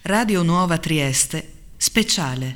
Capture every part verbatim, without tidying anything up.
Radio Nuova Trieste, speciale.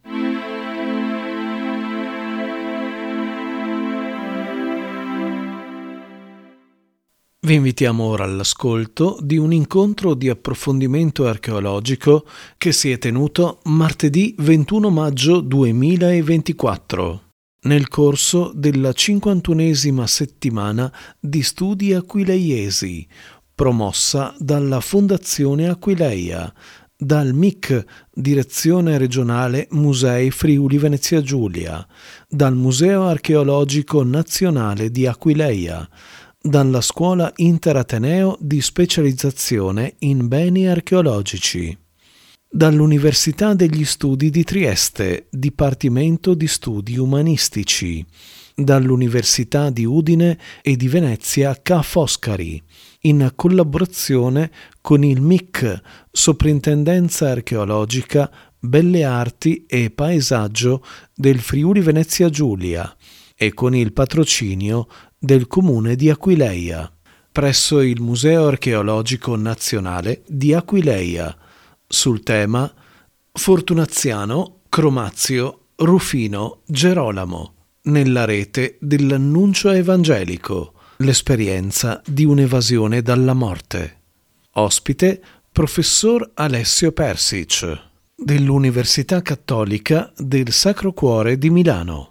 Vi invitiamo ora all'ascolto di un incontro di approfondimento archeologico che si è tenuto martedì ventuno maggio duemilaventiquattro, nel corso della cinquantunesima settimana di studi aquileiesi, promossa dalla Fondazione Aquileia, dal M I C, Direzione Regionale Musei Friuli Venezia Giulia, dal Museo Archeologico Nazionale di Aquileia, dalla Scuola Interateneo di Specializzazione in Beni Archeologici, dall'Università degli Studi di Trieste, Dipartimento di Studi Umanistici, dall'Università di Udine e di Venezia Ca' Foscari, in collaborazione con il M I C, Soprintendenza Archeologica, Belle Arti e Paesaggio del Friuli Venezia Giulia e con il patrocinio del Comune di Aquileia, presso il Museo Archeologico Nazionale di Aquileia, sul tema Fortunaziano, Cromazio, Rufino, Gerolamo, nella rete dell'annuncio evangelico, l'esperienza di un'evasione dalla morte. Ospite professor Alessio Persic, dell'Università Cattolica del Sacro Cuore di Milano.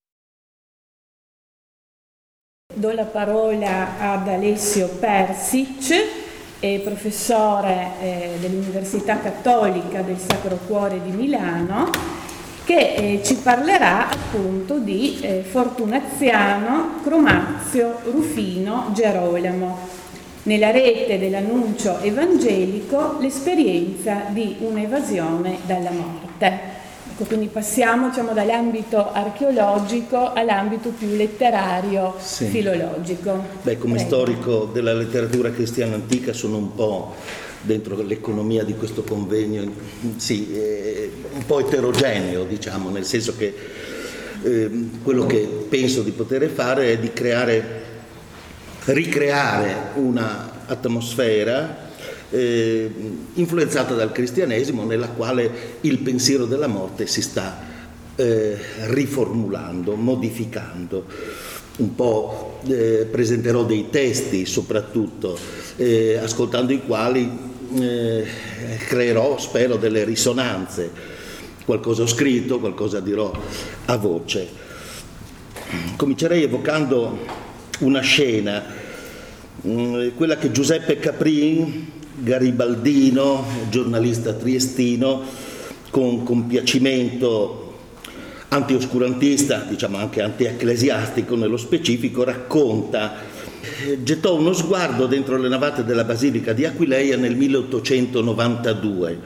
Do la parola ad Alessio Persic, eh, professore eh, dell'Università Cattolica del Sacro Cuore di Milano, che eh, ci parlerà appunto di eh, Fortunaziano, Cromazio, Rufino, Gerolamo, nella rete dell'annuncio evangelico, l'esperienza di un'evasione dalla morte. Ecco, quindi passiamo, diciamo, dall'ambito archeologico all'ambito più letterario, sì. filologico. Beh, come Prego. Storico della letteratura cristiana antica sono un po' dentro l'economia di questo convegno, sì, eh, un po' eterogeneo, diciamo, nel senso che eh, quello che penso di poter fare è di creare, ricreare una atmosfera Eh, influenzata dal cristianesimo, nella quale il pensiero della morte si sta eh, riformulando, modificando. Un po' eh, presenterò dei testi soprattutto, eh, ascoltando i quali eh, creerò, spero, delle risonanze. Qualcosa ho scritto, qualcosa dirò a voce. Comincerei evocando una scena, mh, quella che Giuseppe Caprin, garibaldino, giornalista triestino, con compiacimento anti-oscurantista, diciamo anche anti-ecclesiastico nello specifico, racconta. Gettò uno sguardo dentro le navate della Basilica di Aquileia nel milleottocentonovantadue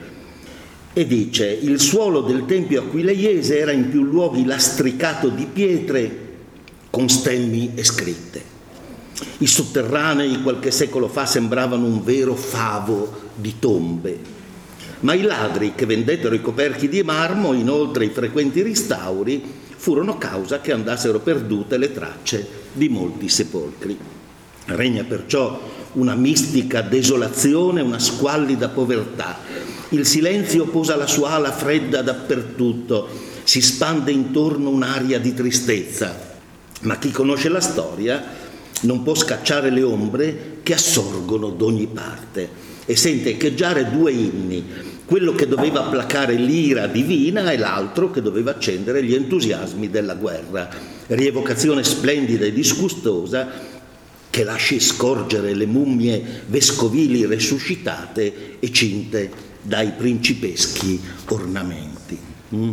e dice: il suolo del tempio aquileiese era in più luoghi lastricato di pietre con stemmi e scritte. I sotterranei qualche secolo fa sembravano un vero favo di tombe, ma i ladri che vendettero i coperchi di marmo, inoltre i frequenti ristauri, furono causa che andassero perdute le tracce di molti sepolcri. Regna perciò una mistica desolazione, una squallida povertà. Il silenzio posa la sua ala fredda dappertutto, si spande intorno un'aria di tristezza, ma chi conosce la storia non può scacciare le ombre che assorgono d'ogni parte e sente echeggiare due inni, quello che doveva placare l'ira divina e l'altro che doveva accendere gli entusiasmi della guerra. Rievocazione splendida e disgustosa che lasci scorgere le mummie vescovili resuscitate e cinte dai principeschi ornamenti. Mm?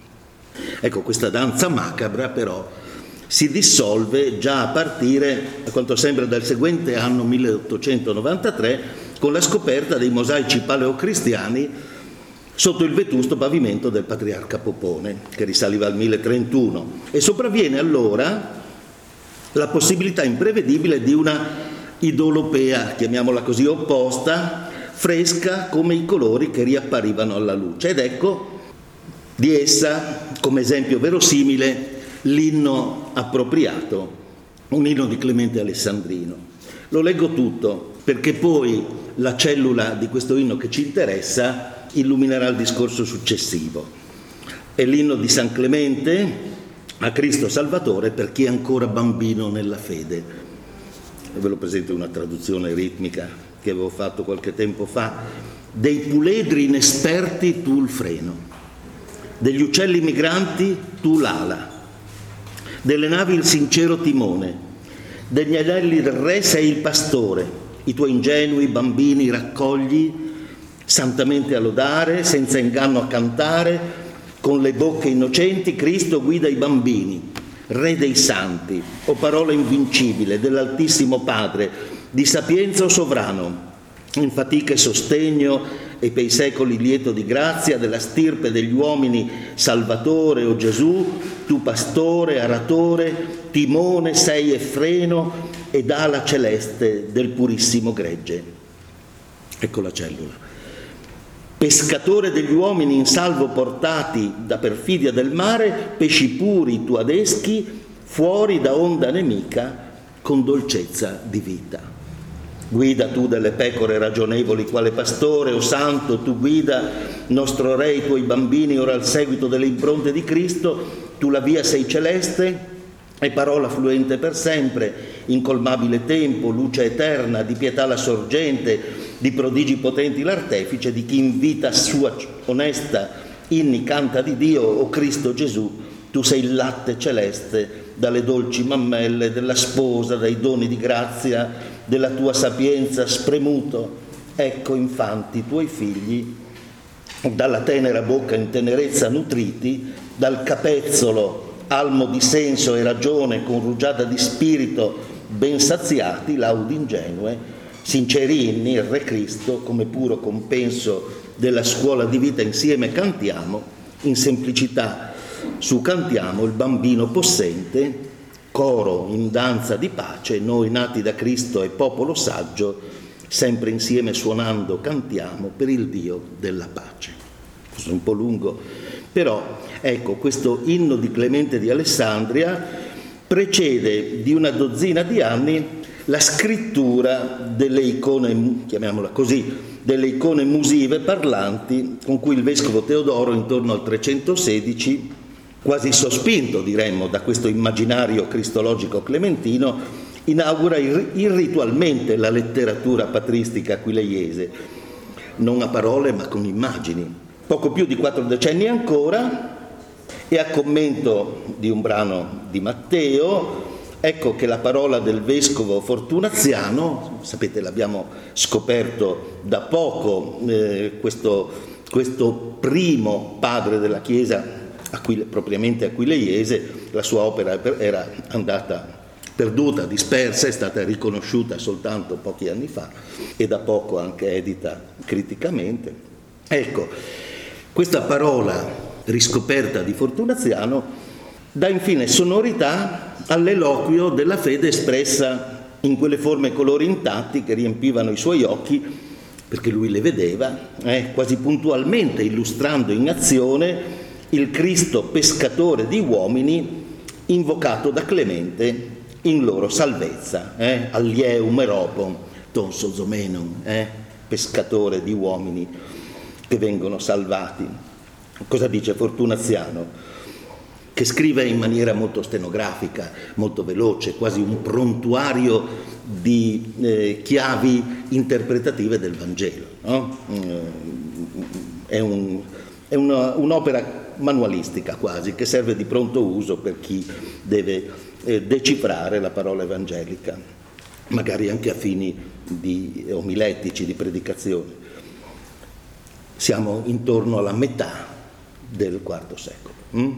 Ecco, questa danza macabra però si dissolve già a partire, a quanto sembra, dal seguente anno milleottocentonovantatré, con la scoperta dei mosaici paleocristiani sotto il vetusto pavimento del patriarca Popone, che risaliva al milletrentuno, e sopravviene allora la possibilità imprevedibile di una idolopea, chiamiamola così, opposta, fresca come i colori che riapparivano alla luce. Ed ecco di essa, come esempio verosimile, l'inno appropriato, un inno di Clemente Alessandrino. Lo leggo tutto perché poi la cellula di questo inno che ci interessa illuminerà il discorso successivo. È l'inno di San Clemente a Cristo Salvatore per chi è ancora bambino nella fede. E ve lo presento una traduzione ritmica che avevo fatto qualche tempo fa. Dei puledri inesperti tu il freno, degli uccelli migranti tu l'ala, delle navi il sincero timone, degli agnelli del re sei il pastore, i tuoi ingenui bambini raccogli santamente a lodare, senza inganno a cantare, con le bocche innocenti Cristo guida i bambini, Re dei santi, o parola invincibile dell'Altissimo Padre, di sapienza o sovrano, in fatica e sostegno e per i secoli lieto di grazia della stirpe degli uomini Salvatore o Gesù, tu pastore, aratore, timone sei e freno ed ala celeste del purissimo gregge. Ecco la cellula. Pescatore degli uomini in salvo portati da perfidia del mare, pesci puri tu adeschi, fuori da onda nemica con dolcezza di vita. Guida tu delle pecore ragionevoli quale pastore, o santo, tu guida nostro re, i tuoi bambini ora al seguito delle impronte di Cristo, tu la via sei celeste e parola fluente per sempre, incolmabile tempo, luce eterna, di pietà la sorgente, di prodigi potenti l'artefice, di chi in vita sua onesta inni canta di Dio, o Cristo Gesù, tu sei il latte celeste dalle dolci mammelle della sposa, dai doni di grazia della tua sapienza spremuto. Ecco infanti i tuoi figli, dalla tenera bocca in tenerezza nutriti, dal capezzolo almo di senso e ragione con rugiada di spirito ben saziati, laudi ingenue, sinceri inni, il Re Cristo, come puro compenso della scuola di vita insieme cantiamo, in semplicità su cantiamo il bambino possente, coro in danza di pace, noi nati da Cristo e popolo saggio, sempre insieme suonando cantiamo per il Dio della pace. Questo è un po' lungo, però ecco, questo inno di Clemente di Alessandria precede di una dozzina di anni la scrittura delle icone, chiamiamola così, delle icone musive parlanti con cui il vescovo Teodoro intorno al trecentosedici, quasi sospinto diremmo da questo immaginario cristologico clementino, inaugura irritualmente la letteratura patristica aquileiese, non a parole ma con immagini. Poco più di quattro decenni ancora, e a commento di un brano di Matteo, ecco che la parola del vescovo Fortunaziano, sapete l'abbiamo scoperto da poco, eh, questo, questo primo padre della Chiesa Aquile, propriamente aquileiese, la sua opera era andata perduta, dispersa, è stata riconosciuta soltanto pochi anni fa e da poco anche edita criticamente. Ecco, questa parola riscoperta di Fortunaziano dà infine sonorità all'eloquio della fede espressa in quelle forme e colori intatti che riempivano i suoi occhi, perché lui le vedeva, eh, quasi puntualmente illustrando in azione il Cristo pescatore di uomini invocato da Clemente in loro salvezza, eh, allieum eropon ton sozomenon, eh, pescatore di uomini che vengono salvati. Cosa dice Fortunaziano? Che scrive in maniera molto stenografica, molto veloce, quasi un prontuario di eh, chiavi interpretative del Vangelo, no? È, un, è una, un'opera manualistica quasi, che serve di pronto uso per chi deve eh, decifrare la parola evangelica, magari anche a fini di omiletici, di predicazione. Siamo intorno alla metà del quarto secolo. Mm?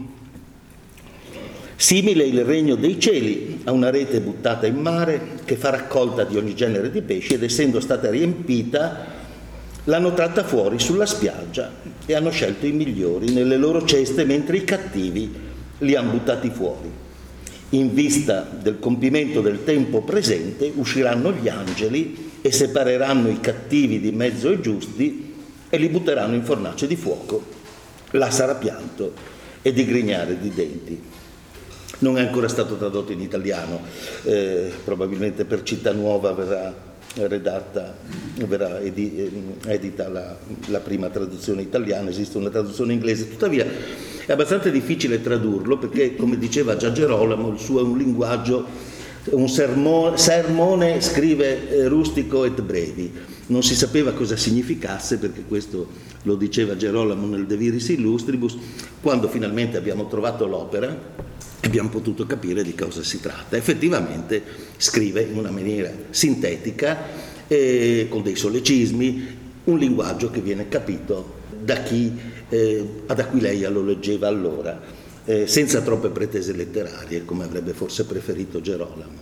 Simile il regno dei cieli a una rete buttata in mare che fa raccolta di ogni genere di pesci, ed essendo stata riempita l'hanno tratta fuori sulla spiaggia e hanno scelto i migliori nelle loro ceste, mentre i cattivi li hanno buttati fuori. In vista del compimento del tempo presente usciranno gli angeli e separeranno i cattivi di mezzo ai giusti e li butteranno in fornace di fuoco. Là sarà pianto e digrignare di denti. Non è ancora stato tradotto in italiano, eh, probabilmente per Città Nuova verrà redatta, verrà edita la, la prima traduzione italiana, esiste una traduzione inglese, tuttavia è abbastanza difficile tradurlo perché, come diceva già Gerolamo, il suo è un linguaggio, un sermone, sermone scrive eh, rustico et brevi. Non si sapeva cosa significasse, perché questo lo diceva Gerolamo nel De Viris Illustribus. Quando finalmente abbiamo trovato l'opera abbiamo potuto capire di cosa si tratta. Effettivamente scrive in una maniera sintetica, eh, con dei sollecismi, un linguaggio che viene capito da chi eh, ad Aquileia lo leggeva allora, eh, senza troppe pretese letterarie, come avrebbe forse preferito Gerolamo.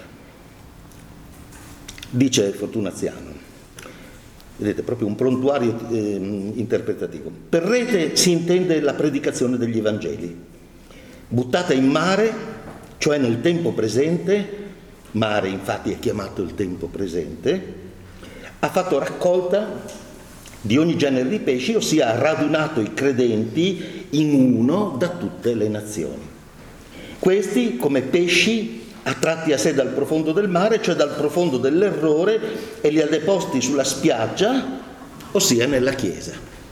Dice Fortunaziano, vedete, proprio un prontuario eh, interpretativo: per rete si intende la predicazione degli Evangeli, buttata in mare, cioè nel tempo presente. Mare infatti è chiamato il tempo presente. Ha fatto raccolta di ogni genere di pesci, ossia ha radunato i credenti in uno da tutte le nazioni. Questi, come pesci, attratti a sé dal profondo del mare, cioè dal profondo dell'errore, e li ha deposti sulla spiaggia, ossia nella Chiesa.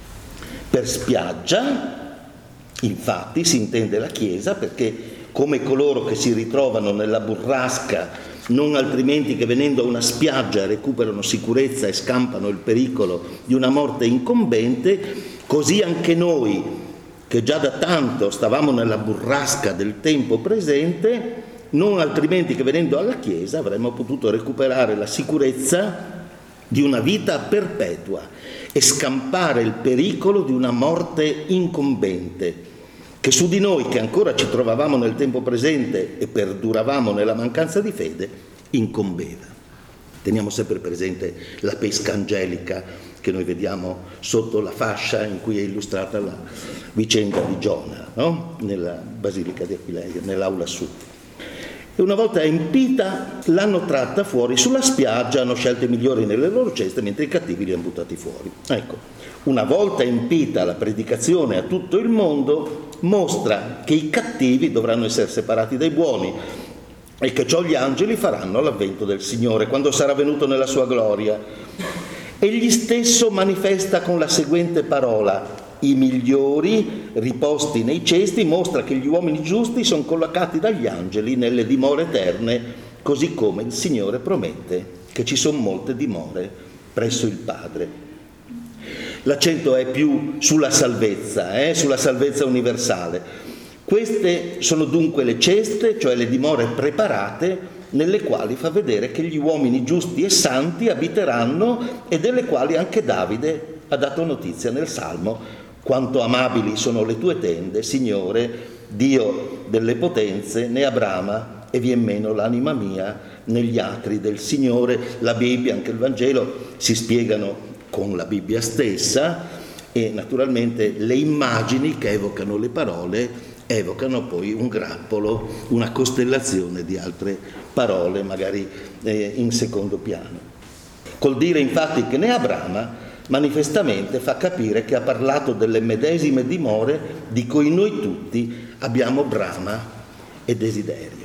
Per spiaggia, infatti, si intende la Chiesa, perché come coloro che si ritrovano nella burrasca, non altrimenti che venendo a una spiaggia recuperano sicurezza e scampano il pericolo di una morte incombente, così anche noi, che già da tanto stavamo nella burrasca del tempo presente, non altrimenti che venendo alla Chiesa avremmo potuto recuperare la sicurezza di una vita perpetua e scampare il pericolo di una morte incombente, che su di noi, che ancora ci trovavamo nel tempo presente e perduravamo nella mancanza di fede, incombeva. Teniamo sempre presente la pesca angelica che noi vediamo sotto la fascia in cui è illustrata la vicenda di Giona, no? Nella Basilica di Aquileia, nell'aula sud. E una volta empita l'hanno tratta fuori sulla spiaggia, hanno scelto i migliori nelle loro ceste, mentre i cattivi li hanno buttati fuori. Ecco, una volta empita la predicazione a tutto il mondo, mostra che i cattivi dovranno essere separati dai buoni e che ciò gli angeli faranno all'avvento del Signore, quando sarà venuto nella sua gloria. Egli stesso manifesta con la seguente parola: i migliori riposti nei cesti, mostra che gli uomini giusti sono collocati dagli angeli nelle dimore eterne, così come il Signore promette che ci sono molte dimore presso il Padre. L'accento è più sulla salvezza, eh, sulla salvezza universale. Queste sono dunque le ceste, cioè le dimore preparate, nelle quali fa vedere che gli uomini giusti e santi abiteranno, e delle quali anche Davide ha dato notizia nel Salmo: quanto amabili sono le tue tende, Signore, Dio delle potenze, ne abrama e vien meno l'anima mia negli atri del Signore. La Bibbia, anche il Vangelo, si spiegano con la Bibbia stessa, e naturalmente le immagini che evocano le parole evocano poi un grappolo, una costellazione di altre parole, magari eh, in secondo piano. Col dire infatti che ne abrama, manifestamente fa capire che ha parlato delle medesime dimore di cui noi tutti abbiamo brama e desiderio.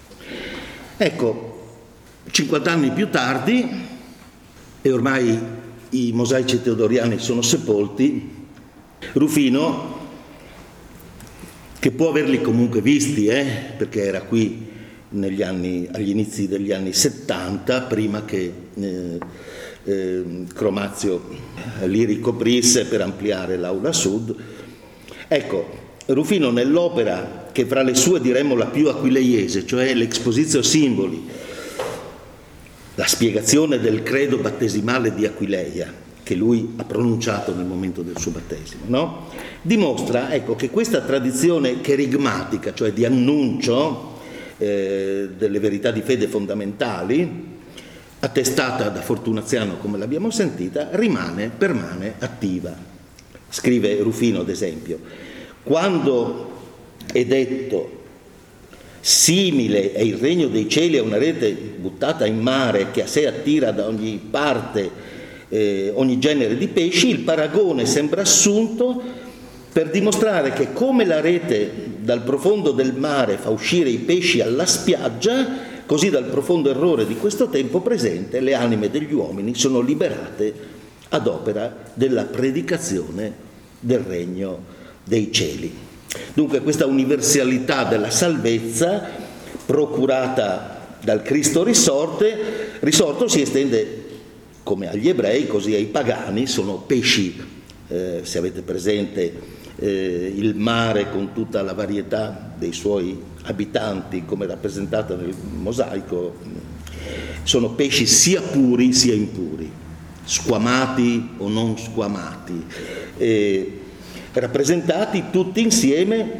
Ecco, cinquanta anni più tardi, e ormai i mosaici teodoriani sono sepolti, Rufino, che può averli comunque visti, eh, perché era qui negli anni, agli inizi degli anni settanta, prima che eh, eh, Cromazio li ricoprisse per ampliare l'aula sud. Ecco, Rufino, nell'opera che fra le sue diremmo la più aquileiese, cioè l'Expositio Simboli, la spiegazione del credo battesimale di Aquileia, che lui ha pronunciato nel momento del suo battesimo, no? Dimostra, ecco, che questa tradizione cherigmatica, cioè di annuncio eh, delle verità di fede fondamentali, attestata da Fortunaziano come l'abbiamo sentita, rimane, permane attiva. Scrive Rufino, ad esempio: quando è detto simile è il regno dei cieli a una rete buttata in mare che a sé attira da ogni parte eh, ogni genere di pesci, il paragone sembra assunto per dimostrare che come la rete dal profondo del mare fa uscire i pesci alla spiaggia, così dal profondo errore di questo tempo presente le anime degli uomini sono liberate ad opera della predicazione del regno dei cieli. Dunque questa universalità della salvezza procurata dal Cristo risorte, risorto si estende come agli ebrei, così ai pagani. Sono pesci, eh, se avete presente eh, il mare con tutta la varietà dei suoi abitanti come rappresentata nel mosaico, sono pesci sia puri sia impuri, squamati o non squamati, eh, rappresentati tutti insieme,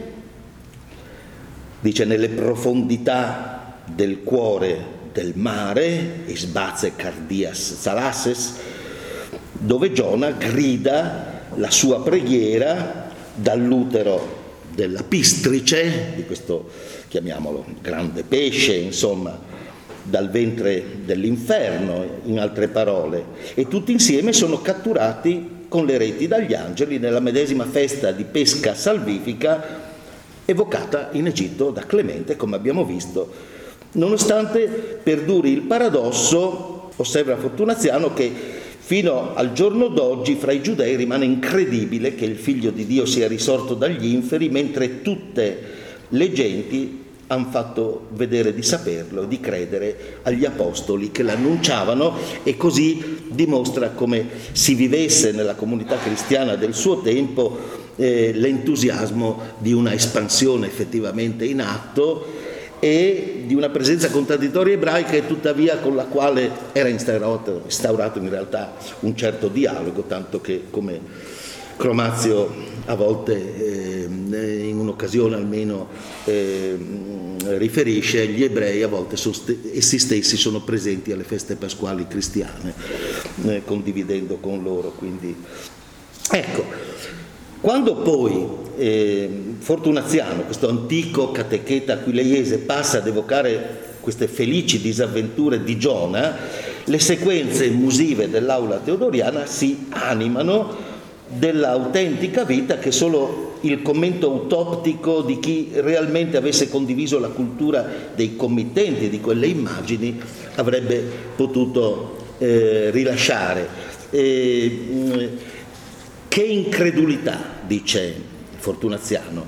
dice, nelle profondità del cuore del mare, isbaze cardias salasses, dove Giona grida la sua preghiera dall'utero della pistrice, di questo chiamiamolo grande pesce, insomma, dal ventre dell'inferno, in altre parole, e tutti insieme sono catturati con le reti dagli angeli nella medesima festa di pesca salvifica evocata in Egitto da Clemente, come abbiamo visto, nonostante perduri il paradosso, osserva Fortunaziano, che fino al giorno d'oggi fra i giudei rimane incredibile che il Figlio di Dio sia risorto dagli inferi, mentre tutte le genti hanno fatto vedere di saperlo e di credere agli apostoli che l'annunciavano, e così dimostra come si vivesse nella comunità cristiana del suo tempo eh, l'entusiasmo di una espansione effettivamente in atto e di una presenza contraddittoria ebraica, e tuttavia con la quale era instaurato, instaurato in realtà un certo dialogo, tanto che, come Chromazio a volte, eh, in un'occasione almeno, eh, riferisce, gli ebrei a volte essi stessi sono presenti alle feste pasquali cristiane, eh, condividendo con loro. Quindi, ecco, quando poi eh, Fortunaziano, questo antico catecheta aquileiese, passa ad evocare queste felici disavventure di Giona, le sequenze musive dell'aula teodoriana si animano dell'autentica vita che solo il commento autoptico di chi realmente avesse condiviso la cultura dei committenti di quelle immagini avrebbe potuto eh, rilasciare. E, che incredulità, dice Fortunaziano,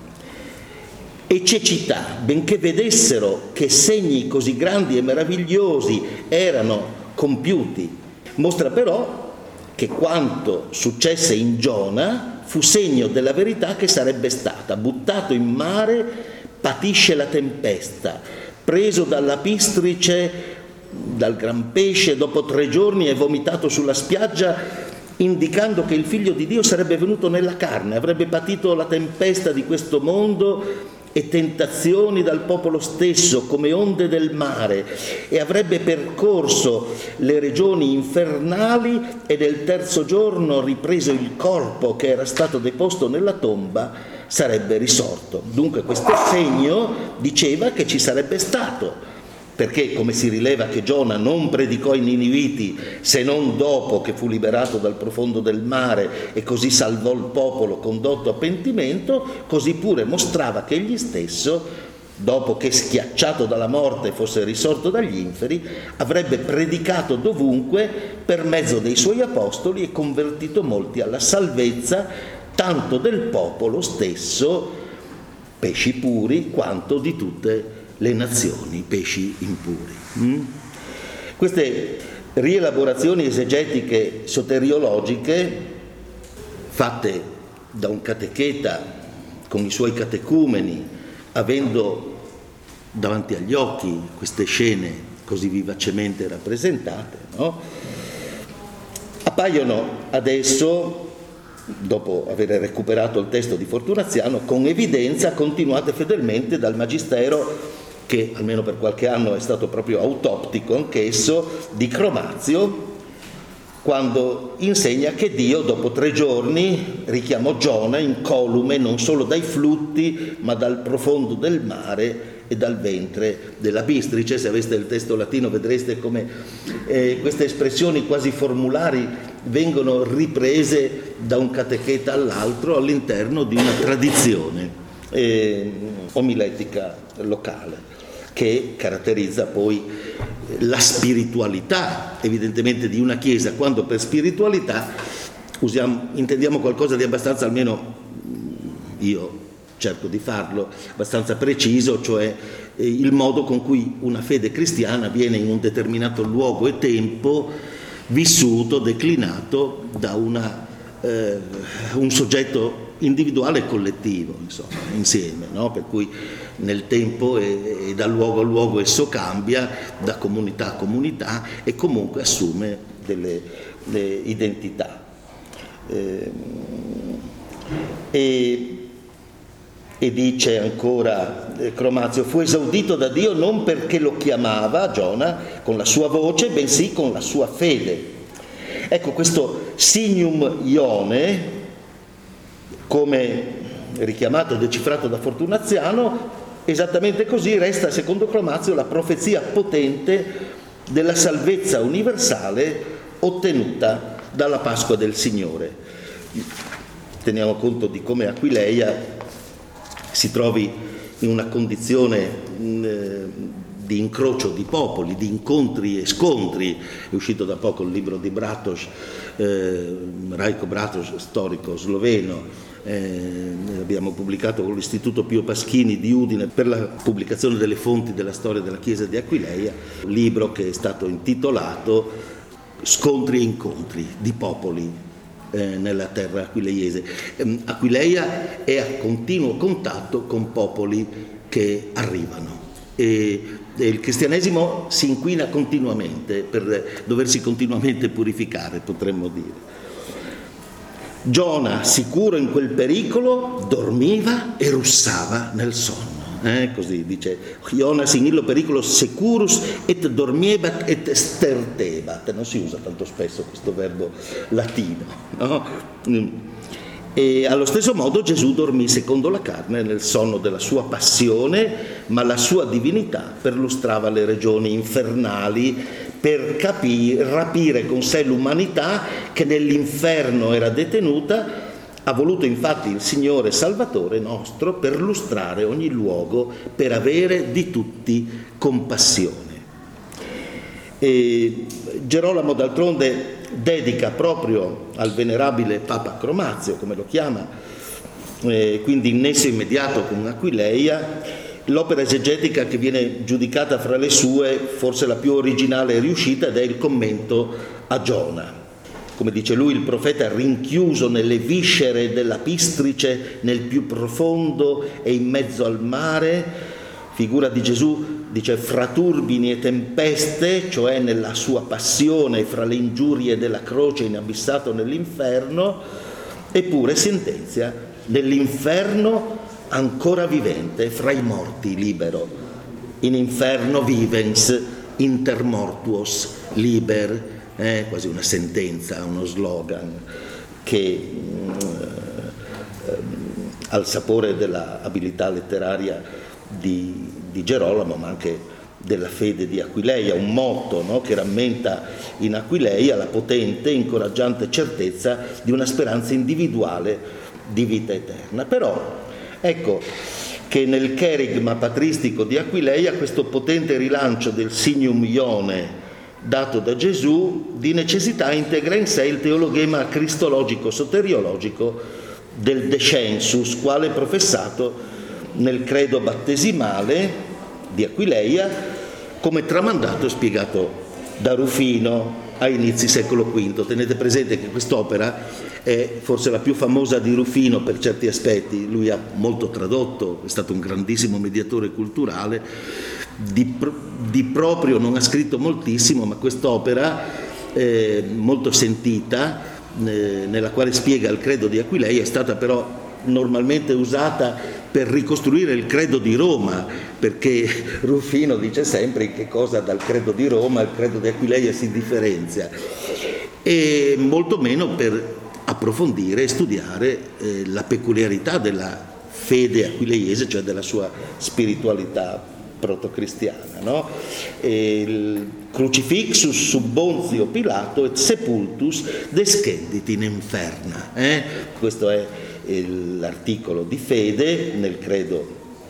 e cecità, benché vedessero che segni così grandi e meravigliosi erano compiuti. Mostra però che quanto successe in Giona fu segno della verità che sarebbe stata. Buttato in mare, patisce la tempesta, preso dalla pistrice, dal gran pesce, dopo tre giorni è vomitato sulla spiaggia, indicando che il Figlio di Dio sarebbe venuto nella carne, avrebbe patito la tempesta di questo mondo e tentazioni dal popolo stesso come onde del mare, e avrebbe percorso le regioni infernali e nel terzo giorno, ripreso il corpo che era stato deposto nella tomba, sarebbe risorto. Dunque questo segno diceva che ci sarebbe stato, perché, come si rileva che Giona non predicò ai Niniviti se non dopo che fu liberato dal profondo del mare e così salvò il popolo condotto a pentimento, così pure mostrava che egli stesso, dopo che schiacciato dalla morte fosse risorto dagli inferi, avrebbe predicato dovunque per mezzo dei suoi apostoli e convertito molti alla salvezza, tanto del popolo stesso, pesci puri, quanto di tutte le nazioni, pesci impuri. Mm? Queste rielaborazioni esegetiche soteriologiche, fatte da un catecheta con i suoi catecumeni, avendo davanti agli occhi queste scene così vivacemente rappresentate, no? Appaiono adesso, dopo aver recuperato il testo di Fortunaziano, con evidenza continuate fedelmente dal magistero, che almeno per qualche anno è stato proprio autoptico anch'esso, di Chromazio, quando insegna che Dio dopo tre giorni richiamò Giona incolume non solo dai flutti ma dal profondo del mare e dal ventre della bistrice. Se aveste il testo latino vedreste come eh, queste espressioni quasi formulari vengono riprese da un catecheta all'altro all'interno di una tradizione eh, omiletica locale. che caratterizza poi la spiritualità, evidentemente, di una Chiesa, quando per spiritualità usiamo, intendiamo qualcosa di abbastanza, almeno io cerco di farlo, abbastanza preciso, cioè eh, il modo con cui una fede cristiana viene in un determinato luogo e tempo vissuto, declinato da una, eh, un soggetto individuale e collettivo, insomma, insieme, no? Per cui nel tempo e, e da luogo a luogo esso cambia, da comunità a comunità, e comunque assume delle, delle identità. Eh, e, e dice ancora eh, Chromazio: fu esaudito da Dio non perché lo chiamava, Giona, con la sua voce, bensì con la sua fede. Ecco, questo signum Ione, come richiamato e decifrato da Fortunaziano, esattamente così resta, secondo Chromazio, la profezia potente della salvezza universale ottenuta dalla Pasqua del Signore. Teniamo conto di come Aquileia si trovi in una condizione eh, di incrocio di popoli, di incontri e scontri. È uscito da poco il libro di Bratos, eh, Rajko Bratos, storico sloveno. Eh, abbiamo pubblicato con l'Istituto Pio Paschini di Udine per la pubblicazione delle fonti della storia della Chiesa di Aquileia, un libro che è stato intitolato Scontri e incontri di popoli eh, nella terra aquileiese. Eh, Aquileia è a continuo contatto con popoli che arrivano e, e il cristianesimo si inquina continuamente per doversi continuamente purificare, potremmo dire. Giona, sicuro in quel pericolo, dormiva e russava nel sonno. Eh, così dice Jonas in illo pericolo securus et dormiebat et stertebat. Non si usa tanto spesso questo verbo latino, no? E allo stesso modo Gesù dormì secondo la carne nel sonno della sua passione, ma la sua divinità perlustrava le regioni infernali per capire, rapire con sé l'umanità che nell'inferno era detenuta. Ha voluto infatti il Signore Salvatore nostro perlustrare ogni luogo per avere di tutti compassione. E Gerolamo d'altronde dedica proprio al venerabile Papa Chromazio, come lo chiama, eh, quindi in nesso immediato con Aquileia, l'opera esegetica che viene giudicata fra le sue forse la più originale e riuscita, ed è il commento a Giona. Come dice lui, il profeta rinchiuso nelle viscere della Pistrice, nel più profondo e in mezzo al mare, figura di Gesù, dice, fra turbini e tempeste, cioè nella sua passione, fra le ingiurie della croce, inabissato nell'inferno, eppure sentenzia nell'inferno ancora vivente, fra i morti libero. In inferno vivens, inter mortuos liber. Eh, quasi una sentenza, uno slogan che eh, ha il sapore dell'abilità letteraria di, di Gerolamo, ma anche della fede di Aquileia, un motto, no, che rammenta in Aquileia la potente e incoraggiante certezza di una speranza individuale di vita eterna. Però ecco che nel cherigma patristico di Aquileia questo potente rilancio del signum Ione dato da Gesù di necessità integra in sé il teologema cristologico soteriologico del descensus, quale professato nel credo battesimale di Aquileia, come tramandato e spiegato da Rufino a inizi secolo quinto. Tenete presente che quest'opera è forse la più famosa di Rufino per certi aspetti. Lui ha molto tradotto, è stato un grandissimo mediatore culturale. Di, di proprio non ha scritto moltissimo, ma quest'opera eh, molto sentita, eh, nella quale spiega il credo di Aquileia, è stata però normalmente usata per ricostruire il credo di Roma, perché Rufino dice sempre in che cosa dal credo di Roma il credo di Aquileia si differenzia, e molto meno per approfondire e studiare eh, la peculiarità della fede aquileiese, cioè della sua spiritualità protocristiana, no? Il crucifixus sub Ponzio Pilato et sepultus descendit in inferna. Eh? Questo è l'articolo di fede nel credo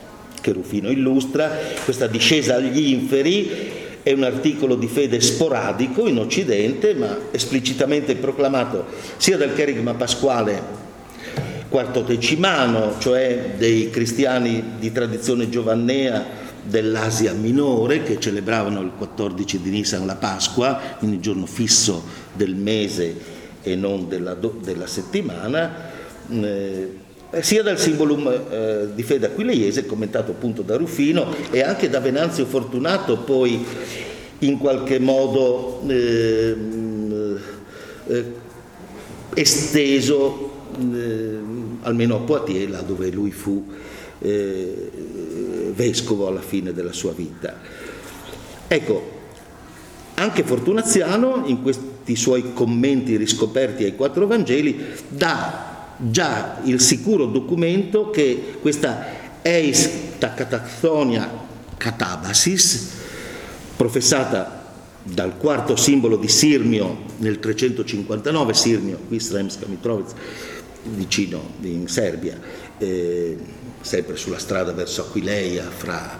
che Rufino illustra. Questa discesa agli inferi è un articolo di fede sporadico in Occidente, ma esplicitamente proclamato sia dal cherigma pasquale quartodecimano, cioè dei cristiani di tradizione giovannea dell'Asia minore, che celebravano il quattordici di Nisan la Pasqua, quindi il giorno fisso del mese e non della, della settimana, eh, sia dal Symbolum eh, di fede aquileiese, commentato appunto da Rufino, e anche da Venanzio Fortunato, poi in qualche modo eh, eh, esteso eh, almeno a Poitiers, là dove lui fu eh, vescovo alla fine della sua vita. Ecco, anche Fortunaziano in questi suoi commenti riscoperti ai quattro Vangeli dà già il sicuro documento che questa eis takatakthonia katabasis, professata dal quarto simbolo di Sirmio nel trecentocinquantanove, Sirmio, qui Sremska Mitrovica, vicino in Serbia, eh, sempre sulla strada verso Aquileia, fra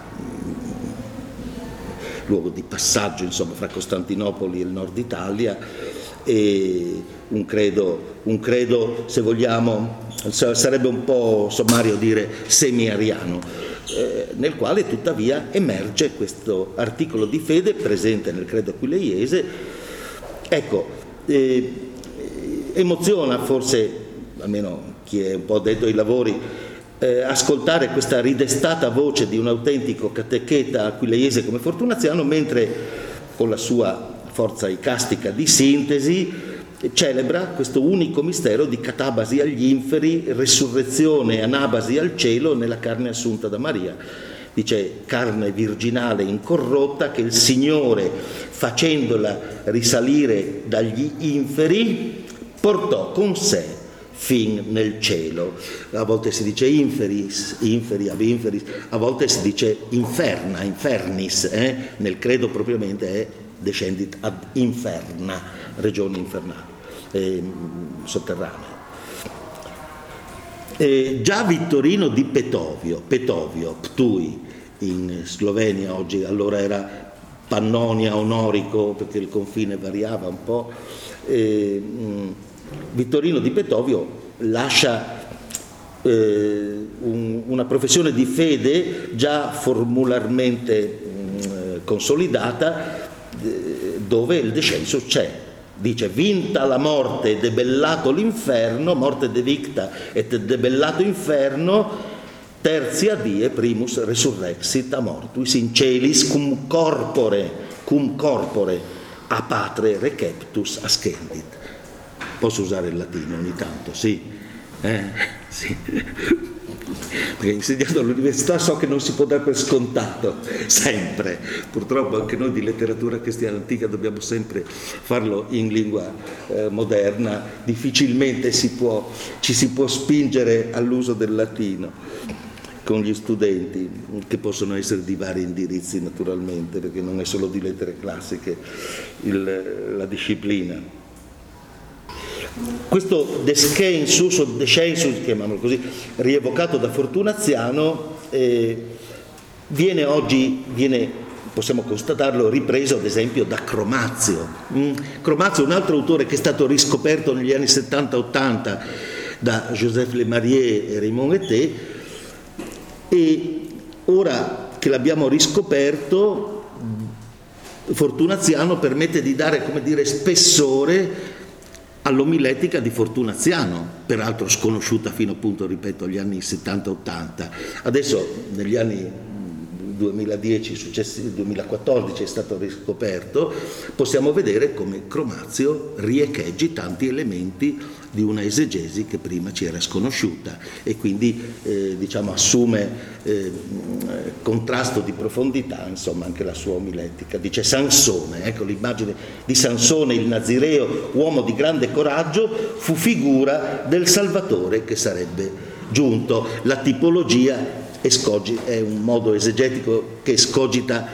luogo di passaggio, insomma, fra Costantinopoli e il nord Italia, e un credo, un credo, se vogliamo, sarebbe un po' sommario dire semi-ariano, eh, nel quale tuttavia emerge questo articolo di fede presente nel credo aquileiese. Ecco, eh, emoziona forse, almeno chi è un po' addetto ai lavori, eh, ascoltare questa ridestata voce di un autentico catecheta aquileiese come Fortunaziano, mentre con la sua forza icastica di sintesi celebra questo unico mistero di catabasi agli inferi, resurrezione e anabasi al cielo nella carne assunta da Maria. Dice: carne virginale incorrotta che il Signore, facendola risalire dagli inferi, portò con sé fin nel cielo. A volte si dice inferis, inferi, ab inferis, a volte si dice inferna, infernis, eh? Nel credo propriamente è descendit ad inferna, regione infernale, eh, sotterranea. Eh, già Vittorino di Petovio, Petovio, Ptui in Slovenia oggi, allora era Pannonia Onorico perché il confine variava un po', eh, mh, Vittorino di Petovio lascia eh, un, una professione di fede già formularmente mh, consolidata, eh, dove il descenso c'è. Dice: vinta la morte e debellato l'inferno, morte devicta et debellato inferno, tertia die primus resurrexit a mortuis in celis cum corpore, cum corpore a patre receptus ascendit. Posso usare il latino ogni tanto, sì, eh? Sì. Perché insegnando all'università so che non si può dare per scontato, sempre. Purtroppo anche noi di letteratura cristiana antica dobbiamo sempre farlo in lingua eh, moderna, difficilmente si può, ci si può spingere all'uso del latino con gli studenti, che possono essere di vari indirizzi naturalmente, perché non è solo di lettere classiche il, la disciplina. Questo descensus o descensus, chiamiamolo così, rievocato da Fortunaziano, eh, viene oggi, viene, possiamo constatarlo, ripreso ad esempio da Cromazio. Mm? Cromazio è un altro autore che è stato riscoperto negli anni settanta ottanta da Joseph Lemarié e Raymond Etté, e ora che l'abbiamo riscoperto, Fortunaziano permette di dare, come dire, spessore all'omiletica di Fortunaziano, peraltro sconosciuta fino appunto, ripeto, agli anni settanta ottanta. Adesso negli anni duemiladieci, successivi, duemilaquattordici è stato riscoperto, possiamo vedere come Cromazio riecheggi tanti elementi di una esegesi che prima ci era sconosciuta, e quindi eh, diciamo assume eh, contrasto di profondità, insomma, anche la sua omiletica. Dice Sansone, ecco l'immagine di Sansone il Nazireo, uomo di grande coraggio, fu figura del Salvatore che sarebbe giunto. La tipologia è un modo esegetico che escogita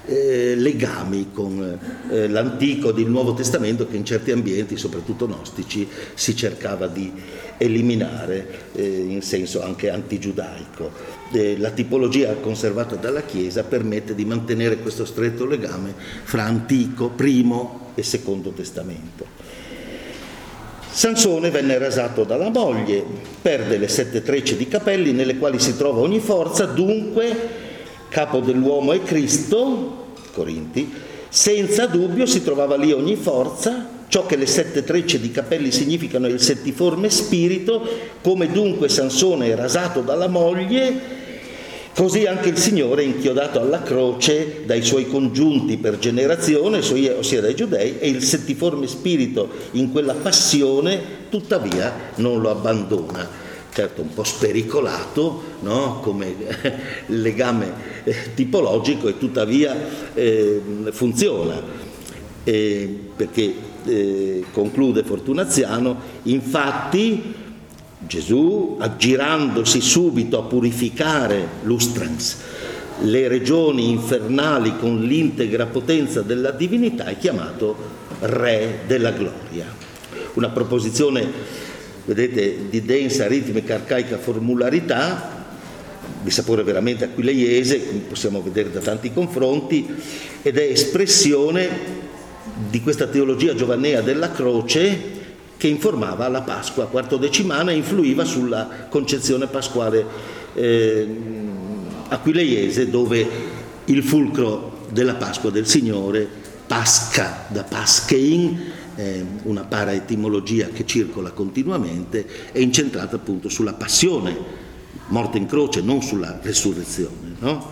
eh, legami con eh, l'Antico ed il Nuovo Testamento che in certi ambienti, soprattutto gnostici, si cercava di eliminare eh, in senso anche antigiudaico. Eh, la tipologia conservata dalla Chiesa permette di mantenere questo stretto legame fra Antico, Primo e Secondo Testamento. Sansone venne rasato dalla moglie, perde le sette trecce di capelli nelle quali si trova ogni forza, dunque capo dell'uomo è Cristo, Corinti, senza dubbio si trovava lì ogni forza, ciò che le sette trecce di capelli significano è il settiforme spirito, come dunque Sansone è rasato dalla moglie, così anche il Signore è inchiodato alla croce dai suoi congiunti per generazione, ossia dai giudei, e il settiforme spirito in quella passione tuttavia non lo abbandona. Certo, un po' spericolato, no? Come legame eh, tipologico, e tuttavia eh, funziona, eh, perché eh, conclude Fortunaziano, infatti Gesù, aggirandosi subito a purificare lustrans le regioni infernali con l'integra potenza della divinità, è chiamato Re della Gloria. Una proposizione, vedete, di densa ritmica arcaica formularità, di sapore veramente aquileiese, come possiamo vedere da tanti confronti, ed è espressione di questa teologia giovannea della croce che informava la Pasqua quartodecimana e influiva sulla concezione pasquale eh, aquileiese, dove il fulcro della Pasqua del Signore, Pasca da Paschein, eh, una paraetimologia che circola continuamente, è incentrata appunto sulla passione, morte in croce, non sulla resurrezione, no?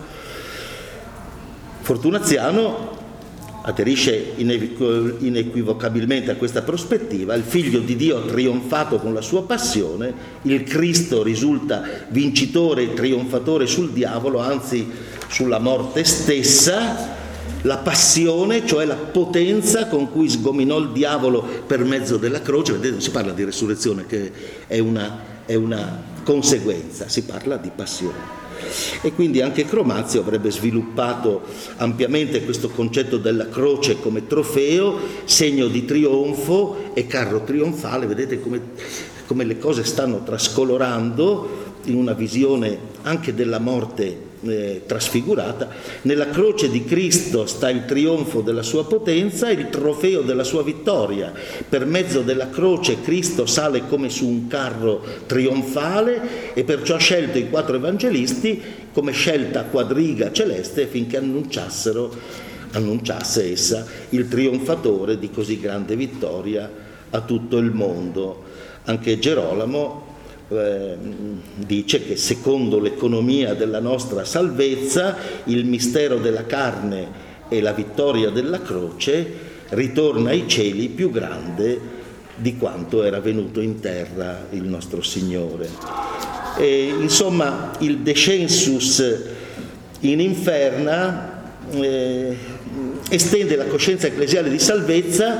Fortunaziano aderisce inequivocabilmente a questa prospettiva. Il Figlio di Dio ha trionfato con la sua passione, il Cristo risulta vincitore e trionfatore sul diavolo, anzi sulla morte stessa. La passione, cioè la potenza con cui sgominò il diavolo per mezzo della croce, vedete, non si parla di resurrezione, che è una, è una conseguenza, si parla di passione. E quindi anche Chromazio avrebbe sviluppato ampiamente questo concetto della croce come trofeo, segno di trionfo e carro trionfale. Vedete come, come le cose stanno trascolorando in una visione anche della morte eh, trasfigurata. Nella croce di Cristo sta il trionfo della sua potenza e il trofeo della sua vittoria. Per mezzo della croce Cristo sale come su un carro trionfale, e perciò ha scelto i quattro evangelisti come scelta quadriga celeste affinché annunciassero, annunciasse essa il trionfatore di così grande vittoria a tutto il mondo. Anche Gerolamo Eh, dice che secondo l'economia della nostra salvezza il mistero della carne e la vittoria della croce ritorna ai cieli più grande di quanto era venuto in terra il nostro Signore. E, insomma, il descensus in inferna eh, estende la coscienza ecclesiale di salvezza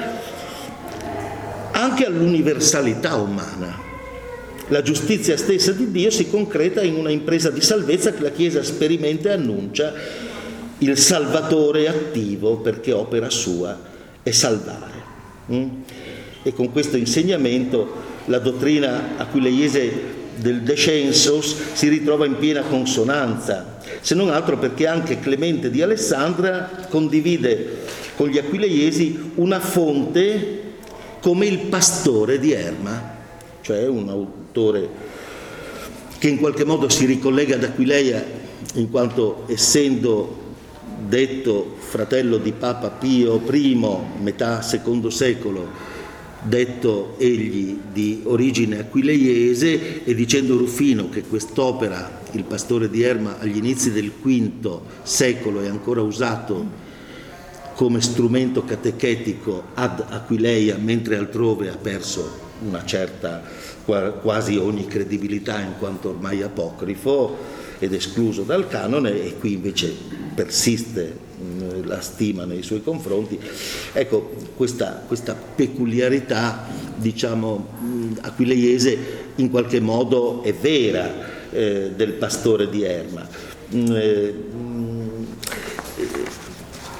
anche all'universalità umana. La giustizia stessa di Dio si concreta in una impresa di salvezza che la Chiesa sperimenta e annuncia. Il Salvatore attivo, perché opera sua è salvare. Mm? E con questo insegnamento la dottrina aquileiese del descensus si ritrova in piena consonanza, se non altro perché anche Clemente di Alessandria condivide con gli aquileiesi una fonte come il pastore di Erma, cioè un autore che in qualche modo si ricollega ad Aquileia, in quanto essendo detto fratello di Papa Pio primo, metà secondo secolo, detto egli di origine aquileiese, e dicendo Ruffino che quest'opera, il pastore di Erma, agli inizi del quinto secolo è ancora usato come strumento catechetico ad Aquileia, mentre altrove ha perso una certa, quasi ogni credibilità in quanto ormai apocrifo ed escluso dal canone, e qui invece persiste la stima nei suoi confronti. Ecco, questa, questa peculiarità, diciamo, aquileiese in qualche modo è vera eh, del pastore di Erma. Eh,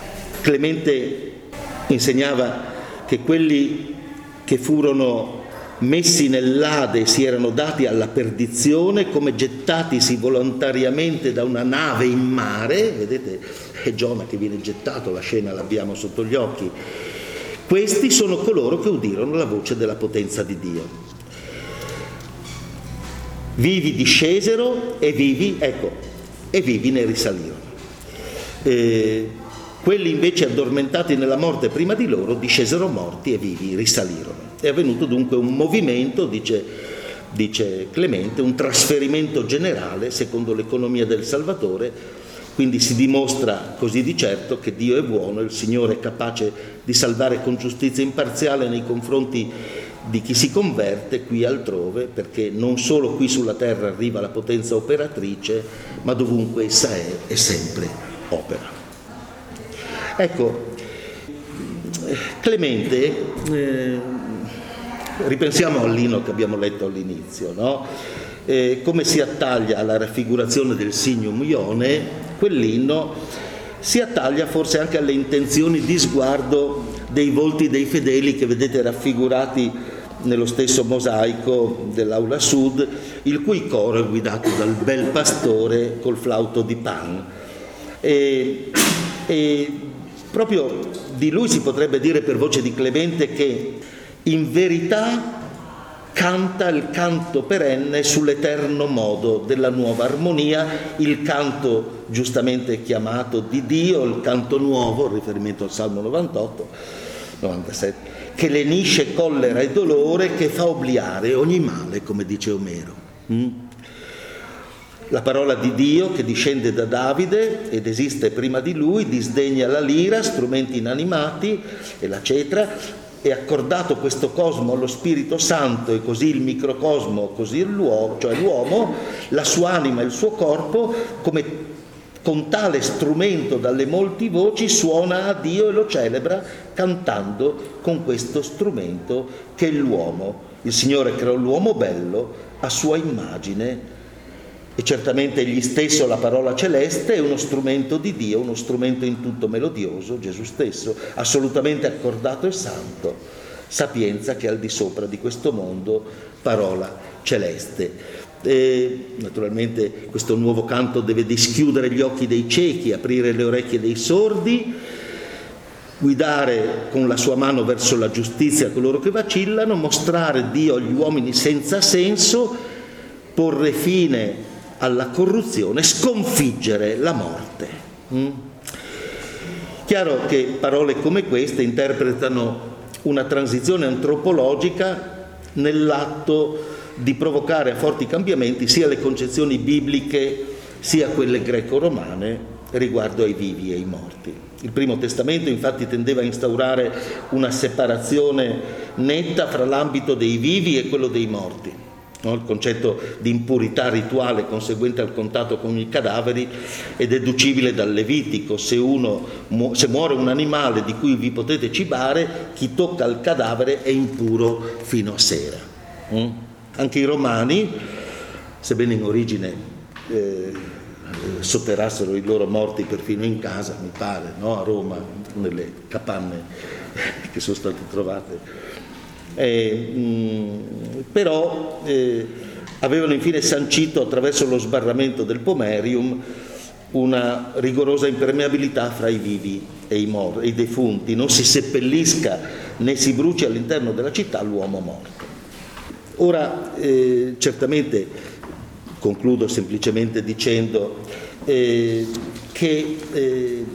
Clemente insegnava che quelli che furono messi nell'Ade si erano dati alla perdizione come gettatisi volontariamente da una nave in mare. Vedete, è Giona che viene gettato, la scena l'abbiamo sotto gli occhi. Questi sono coloro che udirono la voce della potenza di Dio. Vivi discesero e vivi, ecco, e vivi ne risalirono. Eh, quelli invece addormentati nella morte prima di loro discesero morti e vivi risalirono. È avvenuto dunque un movimento, dice, dice Clemente, un trasferimento generale secondo l'economia del Salvatore, quindi si dimostra così di certo che Dio è buono, il Signore è capace di salvare con giustizia imparziale nei confronti di chi si converte qui e altrove, perché non solo qui sulla terra arriva la potenza operatrice, ma dovunque essa è e sempre opera. Ecco, Clemente, eh, ripensiamo all'inno che abbiamo letto all'inizio, no? Eh, come si attaglia alla raffigurazione del Signum Ione, quell'inno si attaglia forse anche alle intenzioni di sguardo dei volti dei fedeli che vedete raffigurati nello stesso mosaico dell'aula sud, il cui coro è guidato dal bel pastore col flauto di Pan. E, e proprio di lui si potrebbe dire per voce di Clemente che in verità canta il canto perenne sull'eterno modo della nuova armonia, il canto giustamente chiamato di Dio, il canto nuovo, riferimento al Salmo novantotto, novantasette, che lenisce collera e dolore, che fa obliare ogni male, come dice Omero. Mm? La parola di Dio che discende da Davide ed esiste prima di lui, disdegna la lira, strumenti inanimati e la cetra, è accordato questo cosmo allo Spirito Santo e così il microcosmo, così l'uomo, cioè l'uomo, la sua anima e il suo corpo, come con tale strumento dalle molti voci suona a Dio e lo celebra cantando con questo strumento che è l'uomo. Il Signore creò l'uomo bello a sua immagine e certamente egli stesso, la parola celeste, è uno strumento di Dio, uno strumento in tutto melodioso, Gesù stesso, assolutamente accordato e santo, sapienza che è al di sopra di questo mondo, parola celeste. E naturalmente questo nuovo canto deve dischiudere gli occhi dei ciechi, aprire le orecchie dei sordi, guidare con la sua mano verso la giustizia coloro che vacillano, mostrare Dio agli uomini senza senso, porre fine alla corruzione, sconfiggere la morte. Mm? Chiaro che parole come queste interpretano una transizione antropologica nell'atto di provocare a forti cambiamenti sia le concezioni bibliche sia quelle greco-romane riguardo ai vivi e ai morti. Il Primo Testamento infatti tendeva a instaurare una separazione netta fra l'ambito dei vivi e quello dei morti. No? Il concetto di impurità rituale conseguente al contatto con i cadaveri è deducibile dal Levitico. Se, uno, se muore un animale di cui vi potete cibare, chi tocca il cadavere è impuro fino a sera. Mm? Anche i romani, sebbene in origine eh, sotterrassero i loro morti perfino in casa, mi pare, no? A Roma, nelle capanne che sono state trovate. Eh, mh, però eh, avevano infine sancito attraverso lo sbarramento del pomerium una rigorosa impermeabilità fra i vivi e i, mor- e i defunti, non si seppellisca né si bruci all'interno della città l'uomo morto. Ora eh, certamente concludo semplicemente dicendo eh, che eh,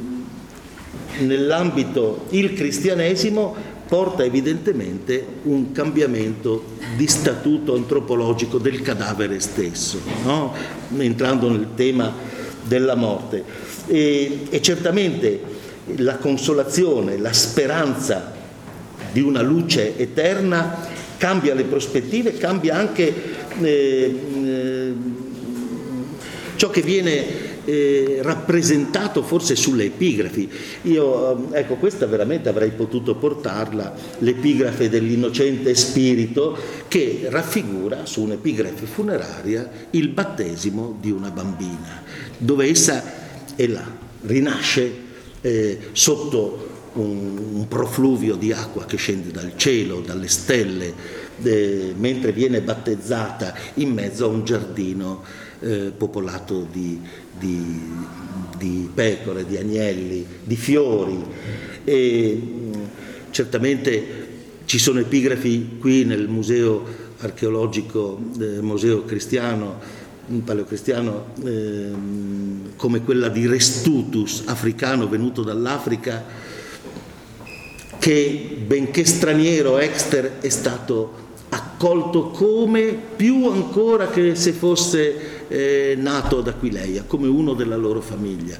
nell'ambito il cristianesimo porta evidentemente un cambiamento di statuto antropologico del cadavere stesso, no? Entrando nel tema della morte. E, e certamente la consolazione, la speranza di una luce eterna cambia le prospettive, cambia anche eh, eh, ciò che viene Eh, rappresentato forse sulle epigrafi. Io, ecco, questa veramente avrei potuto portarla, l'epigrafe dell'innocente spirito, che raffigura su un'epigrafe funeraria il battesimo di una bambina, dove essa è là, rinasce eh, sotto un, un profluvio di acqua che scende dal cielo, dalle stelle, eh, mentre viene battezzata in mezzo a un giardino eh, popolato di, di, di pecore, di agnelli, di fiori. E mh, certamente ci sono epigrafi qui nel museo archeologico, eh, museo cristiano, paleocristiano, eh, come quella di Restutus, africano venuto dall'Africa, che benché straniero exter è stato accolto come, più ancora che se fosse eh, nato ad Aquileia, come uno della loro famiglia.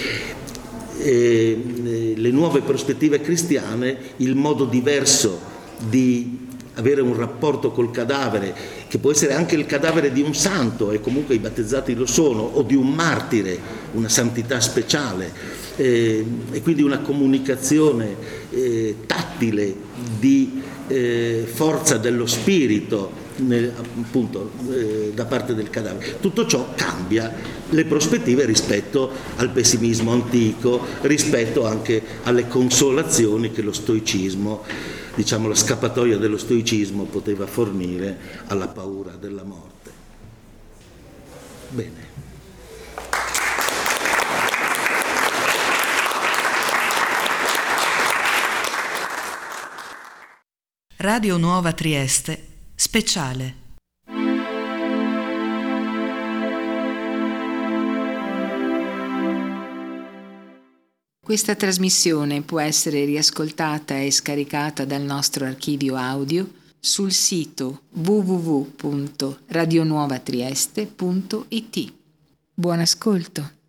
E, le nuove prospettive cristiane, il modo diverso di avere un rapporto col cadavere, che può essere anche il cadavere di un santo, e comunque i battezzati lo sono, o di un martire, una santità speciale, eh, e quindi una comunicazione eh, tattile di eh, forza dello spirito, nel, appunto eh, da parte del cadavere. Tutto ciò cambia le prospettive rispetto al pessimismo antico, rispetto anche alle consolazioni che lo stoicismo, diciamo la scappatoia dello stoicismo, poteva fornire alla paura della morte. Bene. Radio Nuova Trieste, speciale. Questa trasmissione può essere riascoltata e scaricata dal nostro archivio audio sul sito w w w punto radionuovatrieste punto i t. Buon ascolto.